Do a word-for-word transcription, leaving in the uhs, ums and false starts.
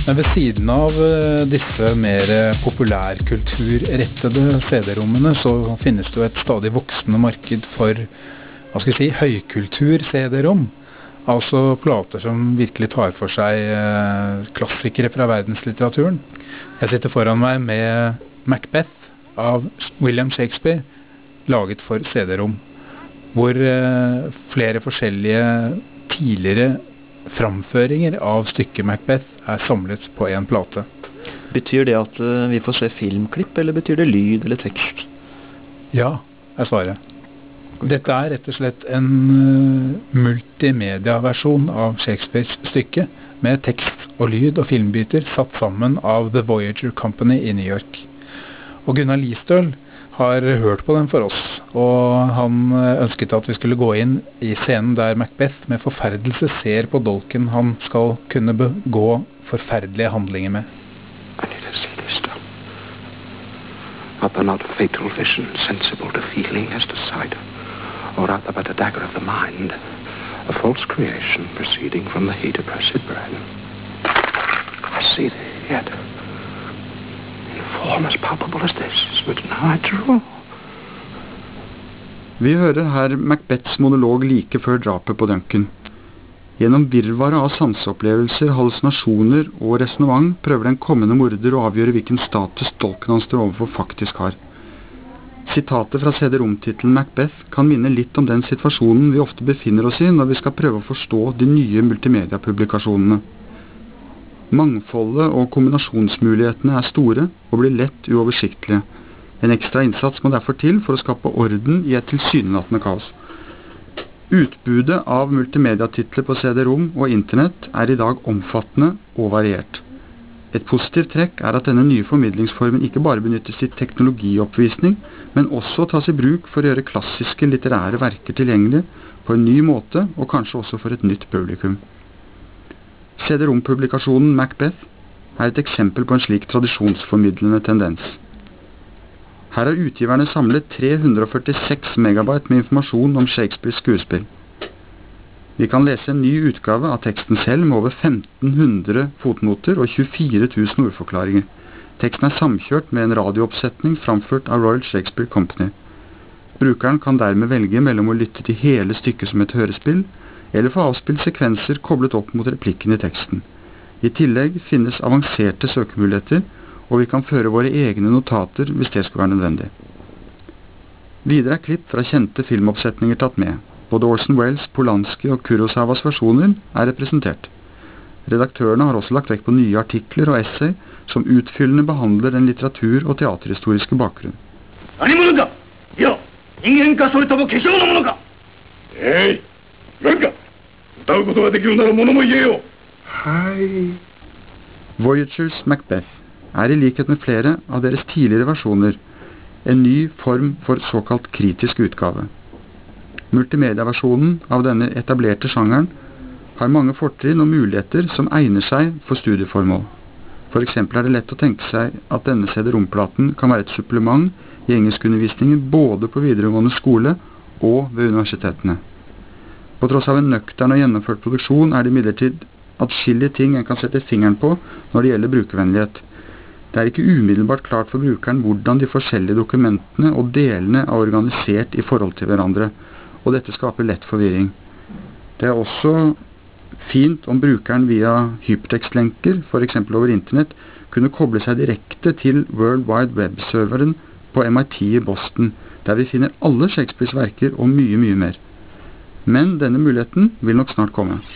Men ved siden av eh, disse mer populærkulturrettede C D-rommene så finnes det jo et stadig voksende marked for, hva skal jeg si, høykultur C D-rom. Altså plater som virkelig tar for seg eh, klassikere fra verdenslitteraturen. Jeg sitter foran meg med Macbeth av William Shakespeare, laget for C D-rom, hvor eh, flere forskjellige tidligere framføringer av stykket Macbeth er samlet på en plate. Betyr det at uh, vi får se filmklipp, eller betyr det lyd eller tekst? Ja, er svaret. Dette er rett og slett en uh, multimedia-versjon av Shakespeares stykke, med tekst og lyd og filmbiter satt sammen av The Voyager Company i New York. Og Gunnar Listøl har hørt på den for oss, og han ønsket at vi skulle gå inn i scenen der Macbeth med forferdelse ser på dolken han skal kunne begå forferdelige handlinger med. I need to see this done. Other not fatal vision, sensible to feeling as to sight, or rather but a dagger of the mind, a false creation proceeding from the heat oppressed brain. I see thee yet. Form as palpable as this is written how I drew. Vi hører her Macbeths monolog like før drapet på Duncan. Gjennom virvaret av sanseopplevelser, hallusinasjoner og resonemang prøver den kommende morder å avgjøre hvilken status dolken han står overfor faktisk har. Sitatet fra C D-rom-titelen Macbeth kan minne litt om den situasjonen vi ofte befinner oss i når vi skal prøve å forstå de nye multimedia-publikasjonene. Mangfoldet og kombinasjonsmulighetene er store og blir lett uoversiktlige. En ekstra innsats må derfor til for å skape orden i et tilsynelatende kaos. Utbudet av multimediatitler på C D-rom og internett er i dag omfattende og variert. Et positivt trekk er at denne nye formidlingsformen ikke bare benyttes i teknologioppvisning, men også tas i bruk for å gjøre klassiske litterære verker tilgjengelige på en ny måte og kanskje også for et nytt publikum. C D-rom-publikasjonen Macbeth er et eksempel på en slik tradisjonsformidlende tendens. Her har utgiverne samlet tre hundre førtiseks megabyte med informasjon om Shakespeares skuespill. Vi kan lese en ny utgave av teksten selv med over femten hundre fotnoter og tjuefire tusen ordforklaringer. Teksten er samkjørt med en radiooppsetning framført av Royal Shakespeare Company. Brukeren kan dermed velge mellom å lytte til hele stykket som et hørespill, eller få avspilt sekvenser koblet opp mot replikken i teksten. I tillegg finnes avanserte søkemuligheter, og vi kan føre våre egne notater hvis det skulle være nødvendig. Videre er klipp fra kjente filmoppsetninger tatt med. Både Orson Welles, Polanski og Kurosawas versjoner er representert. Redaktørene har også lagt vekk på nye artikler og essay som utfyllende behandler den litteratur- og teaterhistoriske bakgrunn. Hei! Voyagers Macbeth er i likhet med flere av deres tidligere versjoner en ny form for såkalt kritisk utgave. Multimedia-versjonen av denne etablerte sjangeren har mange fortrinn og muligheter som egner seg for studieformål. For eksempel er det lett å tenke seg at denne C D-romplaten kan være et supplement i engelskundervisningen både på videregående skole og ved universitetene. På tross av en nøktern og gjennomført produksjon er det imidlertid atskillige ting en kan sette fingeren på når det gjelder brukervennlighet. Det er ikke umiddelbart klart for brukeren hvordan de forskjellige dokumentene og delene er organisert i forhold til hverandre, og dette skaper lett forvirring. Det er også fint om brukeren via hypertekstlenker, for eksempel over internett, kunne koble seg direkte til World Wide Web-serveren på M I T i Boston, der vi finner alle Shakespeares verker og mye, mye mer. Men denne muligheten vil nok snart komme.